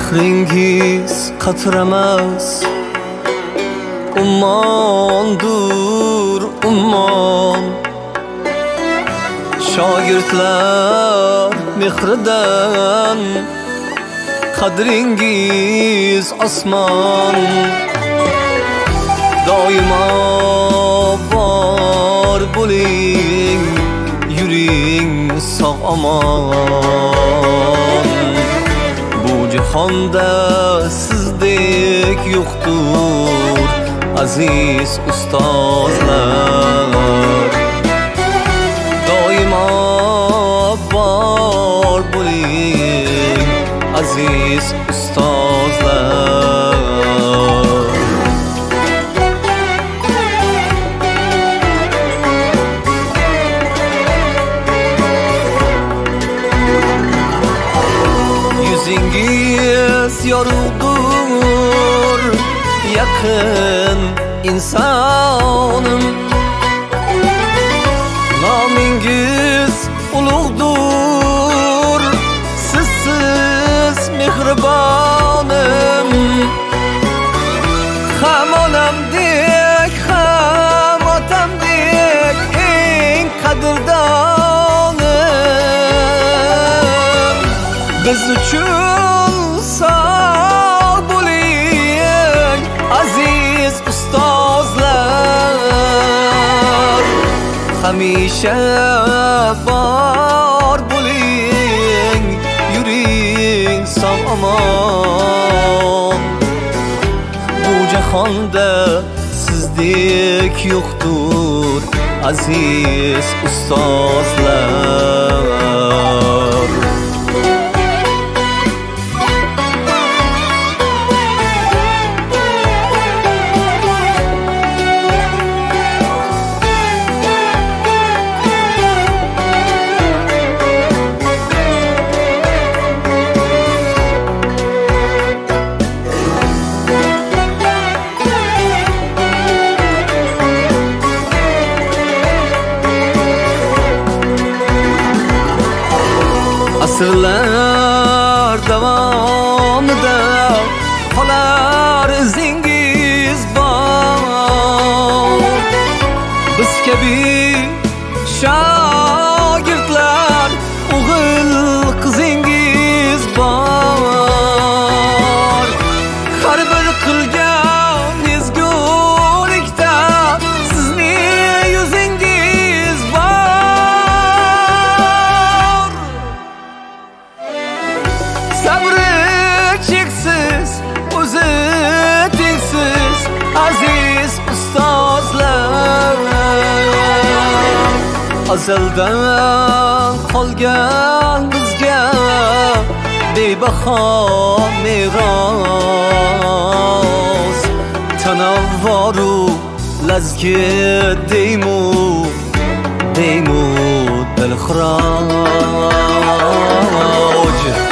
mehringiz qatramas ummondur ummon. Shogirdlar mehridan qadringiz osmon. Doimo bor bo'ling, yuring sog' omon. Bu jahonda sizdek yo'qdur aziz ustozlar. Doimo bor bo'ling aziz ustozlar. Yüzünüz yoruldur yakın insanım. Namingiz ulug'dur sizsiz mehribonim. Ham onamdek ham otamdek eng qadrdonim. Biz uchun sog' bo'ling aziz ustozlar. Hamisha bor bo'ling, yuring sog' omon. Bu jahonda sizdek yo'qdur aziz ustozlar. Asrlar davomida qolar izingiz bor. Biz kabi shogirdlar o'g'il qizingiz bor. Har bir qilgan ezgulikda sizning yuzingiz bor. Sabri cheksiz, o'zi tengsiz aziz ustozlar. Azaldan qolgan bizga bebaho meros. Tanavvoru lazgi deymu dilxiroj.